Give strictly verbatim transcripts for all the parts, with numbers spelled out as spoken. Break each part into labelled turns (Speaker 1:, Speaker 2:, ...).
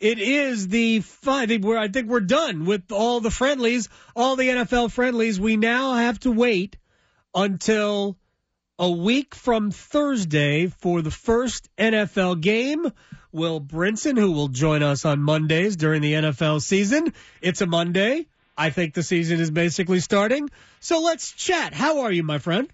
Speaker 1: It is the fun. I think we're, I think we're done with all the friendlies, all the N F L friendlies. We now have to wait until a week from Thursday for the first N F L game. Will Brinson, who will join us on Mondays during the N F L season. It's a Monday. I think the season is basically starting. So let's chat. How are you, my friend?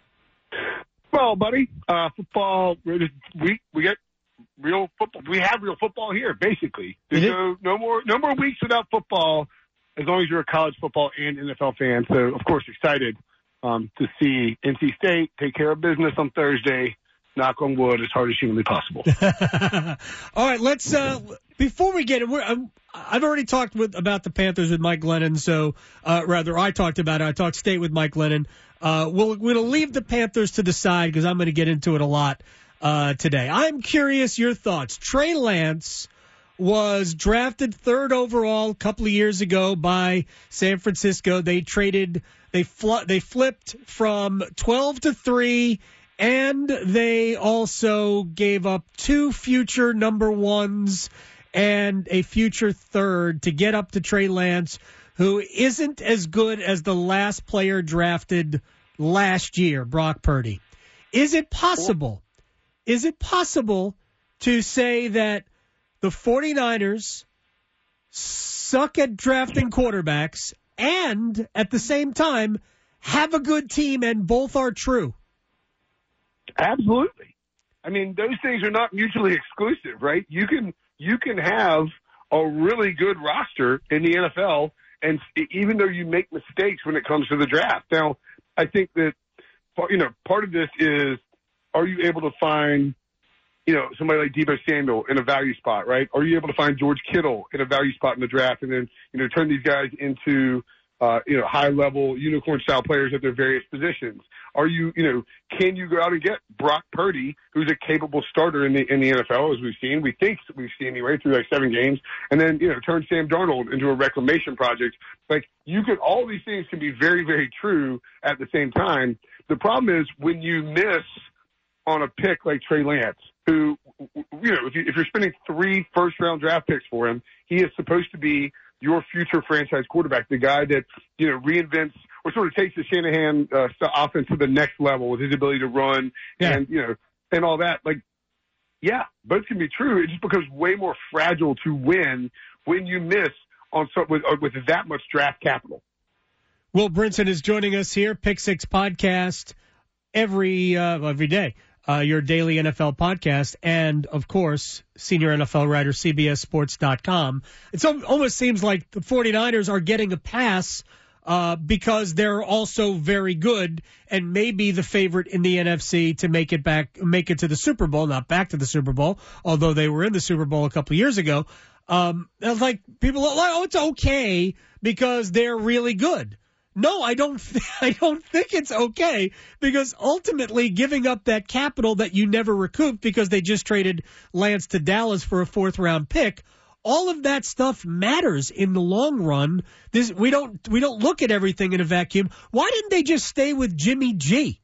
Speaker 2: Well, buddy, uh, football, we, we get real football. We have real football here, basically. There's no, no more no more weeks without football as long as you're a college football and N F L fan. So, of course, excited um, to see N C State take care of business on Thursday. Knock on wood, as hard as humanly possible.
Speaker 1: All right, let's uh, before we get it. We're, I'm, I've already talked with about the Panthers with Mike Glennon. So, uh, rather, I talked about it. I talked State with Mike Glennon. Uh, we'll, we'll leave the Panthers to the side because I'm going to get into it a lot uh, today. I'm curious your thoughts. Trey Lance was drafted third overall a couple of years ago by San Francisco. They traded, they fl- they flipped from twelve to three. And they also gave up two future number ones and a future third to get up to Trey Lance, who isn't as good as the last player drafted last year, Brock Purdy. Is it possible, is it possible to say that the 49ers suck at drafting quarterbacks and at the same time have a good team and both are true?
Speaker 2: Absolutely. I mean, those things are not mutually exclusive, right? You can you can have a really good roster in the N F L, and even though you make mistakes when it comes to the draft. Now, I think that, you know, part of this is, are you able to find, you know, somebody like Deebo Samuel in a value spot, right? Are you able to find George Kittle in a value spot in the draft and then, you know, turn these guys into, uh, you know, high-level unicorn-style players at their various positions? Are you, you know, can you go out and get Brock Purdy, who's a capable starter in the in the N F L, as we've seen, we think we've seen anyway through like seven games, and then, you know, turn Sam Darnold into a reclamation project? Like, you could, all these things can be very, very true at the same time. The problem is when you miss on a pick like Trey Lance, who, you know, if, you, if you're spending three first-round draft picks for him, he is supposed to be your future franchise quarterback, the guy that, you know, reinvents or sort of takes the Shanahan uh, offense to the next level with his ability to run yeah. and, you know, and all that. Like, yeah, both can be true. It just becomes way more fragile to win when you miss on so, with, with that much draft capital.
Speaker 1: Will Brinson is joining us here, Pick Six Podcast, every uh, every day. Uh, your daily N F L podcast, and, of course, senior N F L writer, C B S Sports dot com. It almost seems like the 49ers are getting a pass uh, because they're also very good and maybe the favorite in the N F C to make it back, make it to the Super Bowl, not back to the Super Bowl, although they were in the Super Bowl a couple of years ago. Um, it's like people are like, oh, it's okay because they're really good. No, I don't. Th- I don't think it's okay because ultimately giving up that capital that you never recouped because they just traded Lance to Dallas for a fourth round pick. All of that stuff matters in the long run. This we don't we don't look at everything in a vacuum. Why didn't they just stay with Jimmy G?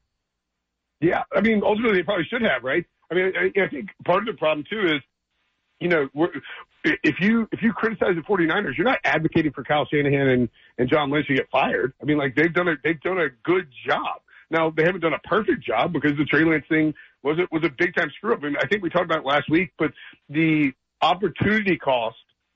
Speaker 2: Yeah, I mean, ultimately they probably should have, right? I mean, I, I think part of the problem too is, you know, we're, if you if you criticize the 49ers, you're not advocating for Kyle Shanahan and, and John Lynch to get fired. I mean, like they've done a they've done a good job. Now they haven't done a perfect job because the Trey Lance thing was a, was a big time screw up. I mean, I think we talked about it last week, but the opportunity cost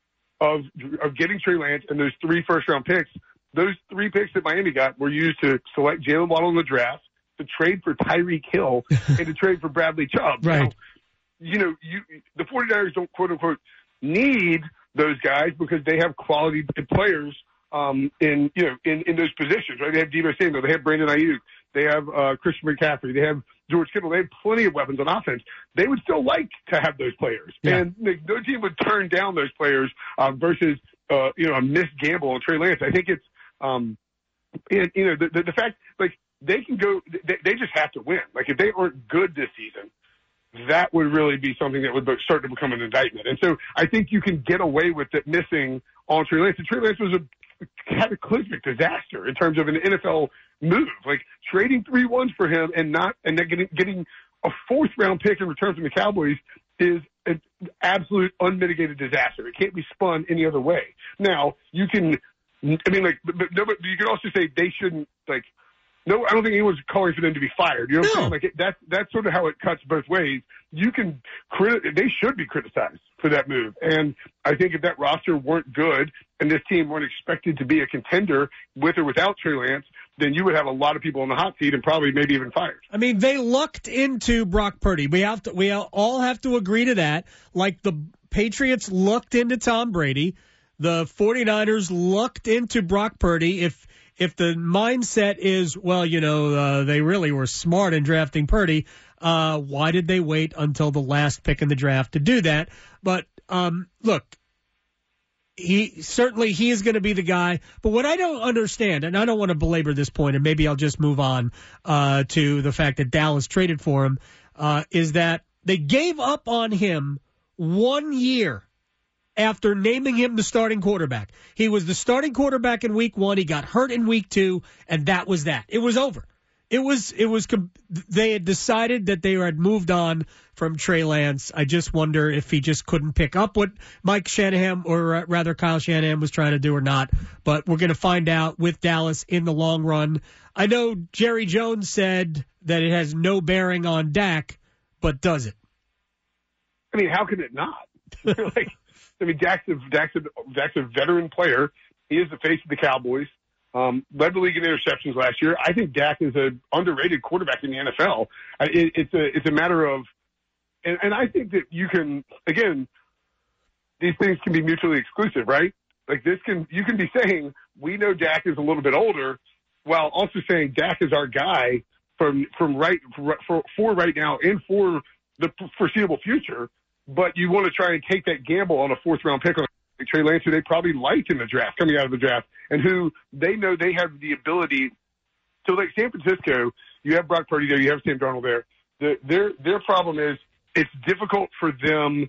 Speaker 2: of of getting Trey Lance and those three first round picks, those three picks that Miami got were used to select Jalen Waddle in the draft, to trade for Tyreek Hill, and to trade for Bradley Chubb.
Speaker 1: Right.
Speaker 2: Now, you know, you the 49ers don't quote unquote need those guys because they have quality players um, in you know in, in those positions, right? They have Deebo Samuel, they have Brandon Ayuk, they have uh, Christian McCaffrey, they have George Kittle, they have plenty of weapons on offense. They would still like to have those players, yeah. and no team would turn down those players uh, versus uh, you know a missed gamble on Trey Lance. I think it's um, and, you know the, the the fact like they can go, they, they just have to win. Like if they aren't good this season, that would really be something that would start to become an indictment. And so I think you can get away with it missing on Trey Lance. And Trey Lance was a cataclysmic disaster in terms of an N F L move. Like trading three ones for him and not and then getting getting a fourth round pick in return from the Cowboys is an absolute unmitigated disaster. It can't be spun any other way. Now, you can, I mean, like, but, but, but you can also say they shouldn't, like, no, I don't think anyone's calling for them to be fired. You know what
Speaker 1: No.
Speaker 2: I'm saying? Like, it, that's, that's sort of how it cuts both ways. You can, criti- they should be criticized for that move. And I think if that roster weren't good and this team weren't expected to be a contender with or without Trey Lance, then you would have a lot of people on the hot seat and probably maybe even fired.
Speaker 1: I mean, they lucked into Brock Purdy. We have to, we all have to agree to that. Like the Patriots lucked into Tom Brady. The 49ers lucked into Brock Purdy. If, if the mindset is, well, you know, uh, they really were smart in drafting Purdy, uh, why did they wait until the last pick in the draft to do that? But, um, look, he certainly he is going to be the guy. But what I don't understand, and I don't want to belabor this point, and maybe I'll just move on uh, to the fact that Dallas traded for him, uh, is that they gave up on him one year after naming him the starting quarterback. He was the starting quarterback in week one. He got hurt in week two, and that was that. It was over. It was, it was, they had decided that they had moved on from Trey Lance. I just wonder if he just couldn't pick up what Mike Shanahan, or rather Kyle Shanahan, was trying to do or not. But we're going to find out with Dallas in the long run. I know Jerry Jones said that it has no bearing on Dak, but does it?
Speaker 2: I mean, how can it not? like, I mean, Dak's a, Dak's, a, Dak's a veteran player. He is the face of the Cowboys. Um, led the league in interceptions last year. I think Dak is an underrated quarterback in the N F L. It, it's a it's a matter of, and, and I think that you can, again, these things can be mutually exclusive, right? Like this can, you can be saying, we know Dak is a little bit older, while also saying Dak is our guy from from right for, for right now and for the foreseeable future. But you want to try and take that gamble on a fourth round pick on Trey Lance, who they probably liked in the draft, coming out of the draft, and who they know they have the ability to, like San Francisco, you have Brock Purdy there, you have Sam Darnold there. The, their their problem is it's difficult for them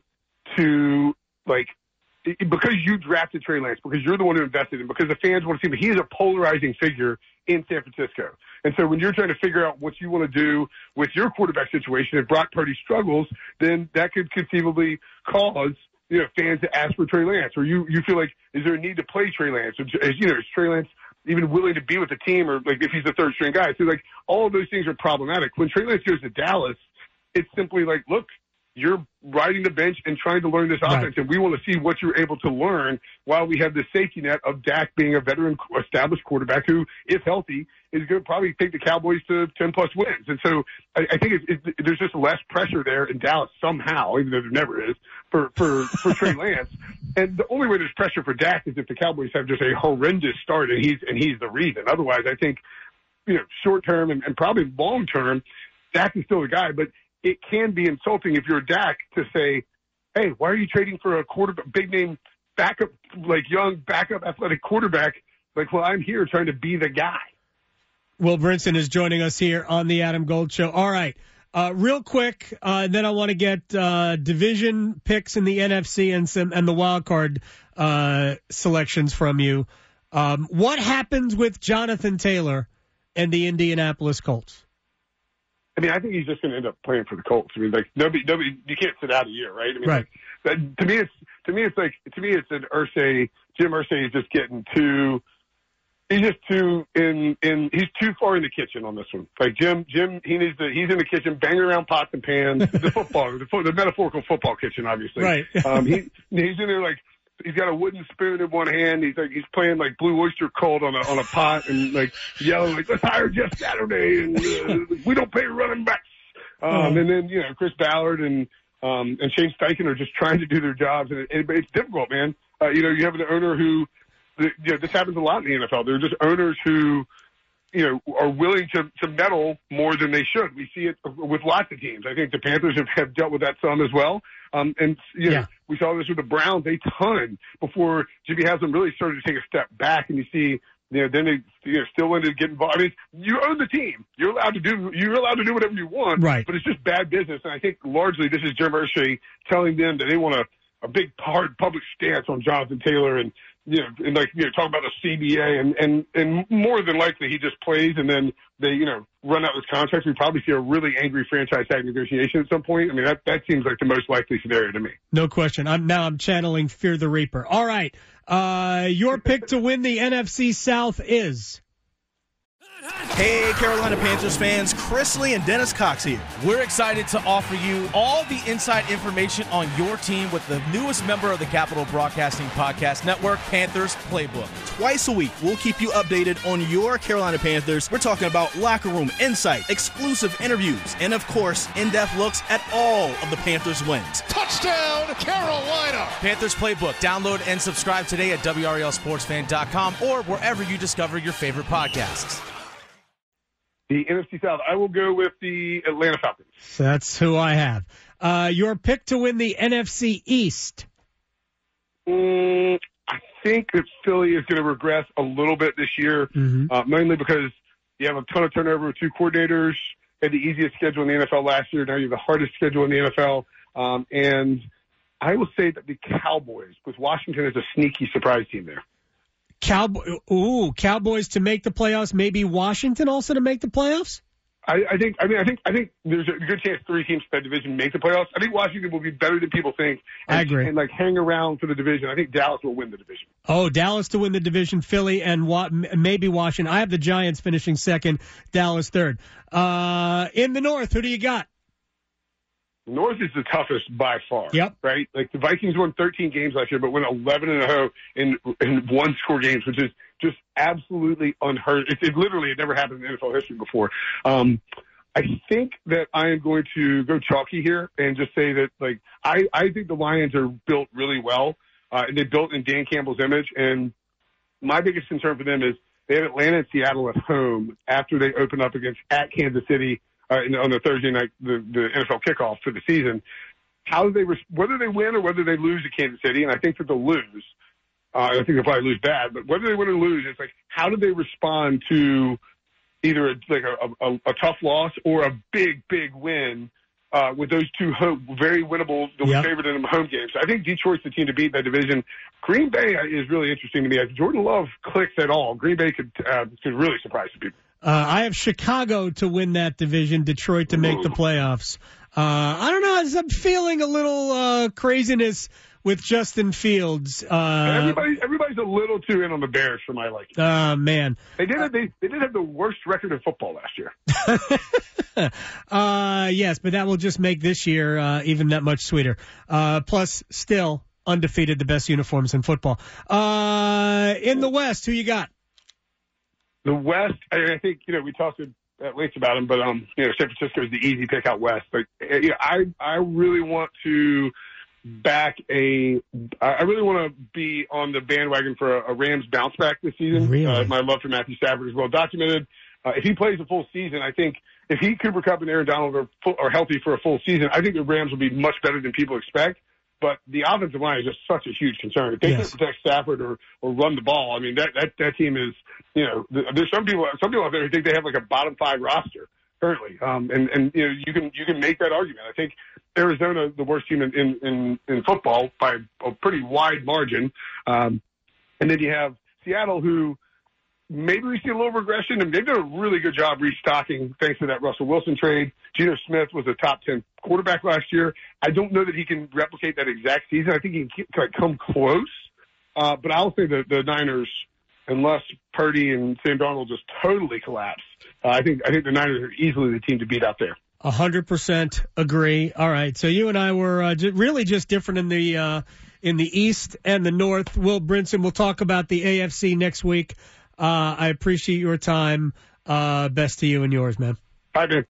Speaker 2: to, like, because you drafted Trey Lance, because you're the one who invested in, because the fans want to see him. He is a polarizing figure in San Francisco. And so when you're trying to figure out what you want to do with your quarterback situation, if Brock Purdy struggles, then that could conceivably cause, you know, fans to ask for Trey Lance, or you, you feel like, is there a need to play Trey Lance? Or, is, you know, is Trey Lance even willing to be with the team, or like if he's the third string guy? So like all of those things are problematic. When Trey Lance goes to Dallas, it's simply like, look, you're riding the bench and trying to learn this offense, right, and we want to see what you're able to learn while we have the safety net of Dak being a veteran established quarterback who, if healthy, is going to probably take the Cowboys to ten-plus wins. And so I, I think it's, it's, there's just less pressure there in Dallas somehow, even though there never is, for, for, for Trey Lance. And the only way there's pressure for Dak is if the Cowboys have just a horrendous start and he's, and he's the reason. Otherwise, I think, you know, short term and, and probably long term, Dak is still the guy. But it can be insulting if you're Dak to say, hey, why are you trading for a quarterback, big name backup, like young backup athletic quarterback? Like, well, I'm here trying to be the guy.
Speaker 1: Will Brinson is joining us here on the Adam Gold Show. All right. Uh, real quick, uh, and then I want to get uh, division picks in the N F C and some and the wild card uh, selections from you. Um, what happens with Jonathan Taylor and the Indianapolis Colts?
Speaker 2: I mean, I think he's just going to end up playing for the Colts. I mean, like nobody, nobody, you can't sit out a year, right? I mean,
Speaker 1: right.
Speaker 2: Like, that, to me, it's to me, it's like to me, it's an Irsay. Jim Irsay is just getting too. He's just too in in. He's too far in the kitchen on this one. Like Jim, Jim, he needs to. He's in the kitchen, banging around pots and pans. The football, the, the metaphorical football kitchen, obviously.
Speaker 1: Right.
Speaker 2: um, he he's in there like. He's got a wooden spoon in one hand. He's like he's playing like Blue Oyster Cult on a on a pot and like yelling like, "Let's hire Jeff Saturday," and uh, we don't pay running backs. Um, mm-hmm. And then you know Chris Ballard and um, and Shane Steichen are just trying to do their jobs, and it, it's difficult, man. Uh, you know, you have an owner who, you know, this happens a lot in the N F L. There are just owners who, you know, are willing to to meddle more than they should. We see it with lots of teams. I think the Panthers have, have dealt with that some as well. Um, and, you know, yeah. we saw this with the Browns a ton before Jimmy Haslam really started to take a step back, and you see, you know, then they, you know, still ended up getting involved. I mean, you own the team. You're allowed to do, you're allowed to do whatever you want,
Speaker 1: right.
Speaker 2: But it's just bad business. And I think largely this is Jim Irsay telling them that they want to, a big hard public stance on Jonathan Taylor, and you know, and like you know, talking about the C B A, and and and more than likely he just plays, and then they you know run out his contract. We probably see a really angry franchise tag negotiation at some point. I mean, that that seems like the most likely scenario to me.
Speaker 1: No question. I'm now I'm channeling Fear the Reaper. All right, uh, your pick to win the N F C South is.
Speaker 3: Hey, Carolina Panthers fans, Chris Lee and Dennis Cox here.
Speaker 4: We're excited to offer you all the inside information on your team with the newest member of the Capital Broadcasting Podcast Network, Panthers Playbook.
Speaker 3: Twice a week, we'll keep you updated on your Carolina Panthers. We're talking about locker room insight, exclusive interviews, and of course, in-depth looks at all of the Panthers' wins.
Speaker 5: Touchdown, Carolina!
Speaker 4: Panthers Playbook. Download and subscribe today at W R L sports fan dot com or wherever you discover your favorite podcasts.
Speaker 2: The N F C South, I will go with the Atlanta Falcons.
Speaker 1: That's who I have. Uh, your pick to win the N F C East.
Speaker 2: Mm, I think that Philly is going to regress a little bit this year, mm-hmm. uh, mainly because you have a ton of turnover with two coordinators. Had the easiest schedule in the N F L last year. Now you have the hardest schedule in the N F L. Um, and I will say that the Cowboys, because Washington is a sneaky surprise team there.
Speaker 1: Cowboy, ooh, Cowboys to make the playoffs. Maybe Washington also to make the playoffs.
Speaker 2: I, I think. I mean, I think. I think there's a good chance three teams from that division make the playoffs. I think Washington will be better than people think. And,
Speaker 1: I agree.
Speaker 2: And like hang around for the division. I think Dallas will win the division.
Speaker 1: Oh, Dallas to win the division. Philly and wa- maybe Washington. I have the Giants finishing second. Dallas third. Uh, in the North, who do you got?
Speaker 2: North is the toughest by far.
Speaker 1: Yep.
Speaker 2: Right? Like the Vikings won thirteen games last year, but went eleven and oh in, in one score games, which is just absolutely unheard. It, it literally had never happened in N F L history before. Um, I think that I am going to go chalky here and just say that, like, I, I think the Lions are built really well, uh, and they built in Dan Campbell's image. And my biggest concern for them is they have Atlanta and Seattle at home after they open up against at Kansas City. Uh, on the Thursday night, the, the N F L kickoff for the season. How do they, res- whether they win or whether they lose to Kansas City, and I think that they'll lose. Uh, I think they'll probably lose bad, but whether they win or lose, it's like, how do they respond to either a, like a, a, a tough loss or a big, big win uh, with those two home, very winnable, the yep. favorite in them home games? I think Detroit's the team to beat in that division. Green Bay is really interesting to me. If Jordan Love clicks at all, Green Bay could uh, could really surprise some people.
Speaker 1: Uh, I have Chicago to win that division, Detroit to make the playoffs. Uh, I don't know. I'm feeling a little uh, craziness with Justin Fields. Uh,
Speaker 2: everybody, everybody's a little too in on the Bears for my liking.
Speaker 1: Uh, man.
Speaker 2: They did, uh, they, they did have the worst record in football last year.
Speaker 1: uh, yes, but that will just make this year uh, even that much sweeter. Uh, plus, still undefeated, the best uniforms in football. Uh, in the West, who you got?
Speaker 2: The West, I think, you know, we talked at length about them, but, um, you know, San Francisco is the easy pick out West. But, you know, I, I really want to back a, I really want to be on the bandwagon for a, a Rams bounce back this season.
Speaker 1: Really?
Speaker 2: Uh, my love for Matthew Stafford is well documented. Uh, if he plays a full season, I think if he, Cooper Kupp, and Aaron Donald are, full, are healthy for a full season, I think the Rams will be much better than people expect. But the offensive line is just such a huge concern. If they yes. can protect Stafford or, or run the ball, I mean, that, that, that team is, you know, there's some people, some people out there who think they have like a bottom five roster currently. Um, and, and, you know, you can, you can make that argument. I think Arizona, the worst team in, in, in, in football by a pretty wide margin. Um, and then you have Seattle, who maybe we see a little regression, and they've done a really good job restocking thanks to that Russell Wilson trade. Geno Smith was a top ten quarterback last year. I don't know that he can replicate that exact season. I think he can like, come close. Uh, but I'll say that the Niners, unless Purdy and Sam Darnold just totally collapse, uh, I think I think the Niners are easily the team to beat out there.
Speaker 1: A hundred percent agree. All right, so you and I were uh, j- really just different in the uh, in the East and the North. Will Brinson, we'll talk about the A F C next week. Uh, I appreciate your time. Uh, best to you and yours, man.
Speaker 2: Bye, man.